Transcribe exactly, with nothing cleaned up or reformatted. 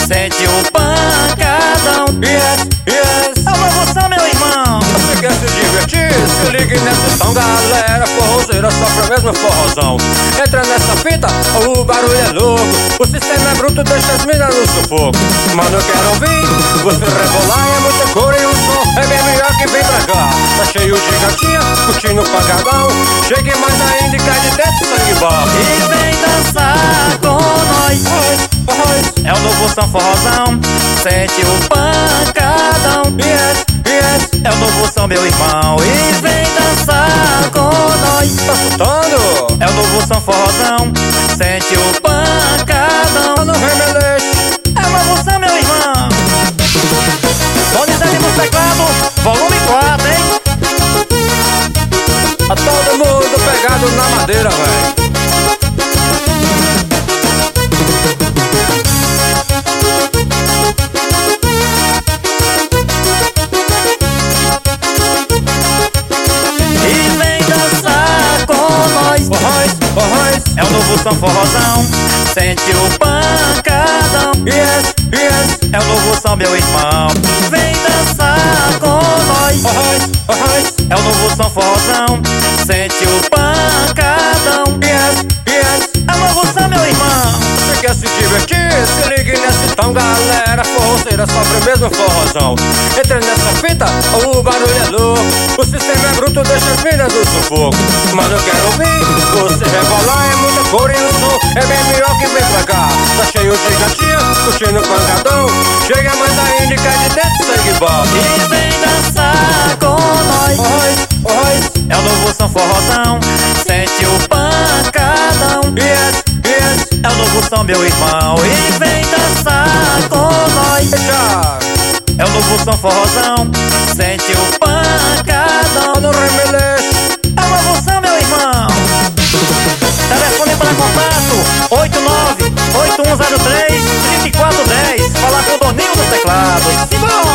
sente o pancadão. Yes, yes. É o novo som, meu irmão. Você quer se divertir? Se ligue nessa som, galera. Forrozeira sofre o mesmo forrozão. Entra nessa fita, o barulho é louco. O sistema é bruto, deixa as minas no sufoco. Mas eu quero ouvir você rebolar. É muita cor e o som é bem melhor que vem pra cá. Tá cheio de gatinha, curtindo o pancadão. Chegue mais ainda e cai de dentro sangue bom. E vem dançar com nós. É o novo som forrozão, sente o pancadão. Yes, yes. É o novo som, meu irmão. E vem dançar com nós. Tá escutando? É o novo som forrozão, sente o pancadão. No remelexe. É o novo som, meu irmão. Donizete no teclado, volume quatro, hein? Tá todo mundo pegado na madeira, velho. E vem dançar com nós. Forróis, forróis. É o novo som forrozão, sente o pancadão. Yes, yes. É o novo som, meu irmão. Vem dançar com nós. Forróis, forróis. É o novo som forrozão, sente o pancadão. Yes, yes. É o novo som, meu irmão. Você quer se divertir? Se ligue nesse tom, galera. Forrozeira sofre o mesmo forrozão. Entra nessa fita, o barulho é louco. O sistema é bruto, deixa as minas no sufoco. Mas eu quero ouvir você rebolar. É muita cor e o som é bem melhor que vem pra cá. Tá cheio de gatinha, curtindo o pancadão. Chega mais ainda e cai de dentro sangue bom. E vem dançar com nós. Forróis, forróis. É o novo som forrozão, sente o pancadão. Yes, yes. É o novo som, meu irmão. E vem dançar com nós. Já. É o novo som forrozão, sente o pancadão. No remelexe. É o novo som, meu irmão. Telefone para contato oito nove oito um zero três três quatro um zero. Falar com o Doninho no teclado. Simbora!